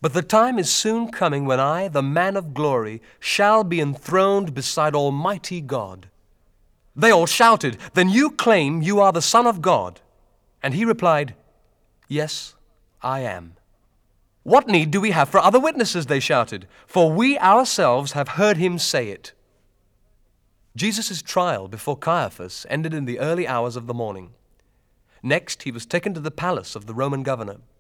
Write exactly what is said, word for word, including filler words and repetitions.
But the time is soon coming when I, the man of glory, shall be enthroned beside Almighty God." They all shouted, "Then you claim you are the Son of God?" And he replied, "Yes, I am." "What need do we have for other witnesses?" they shouted, "for we ourselves have heard him say it." Jesus' trial before Caiaphas ended in the early hours of the morning. Next, he was taken to the palace of the Roman governor.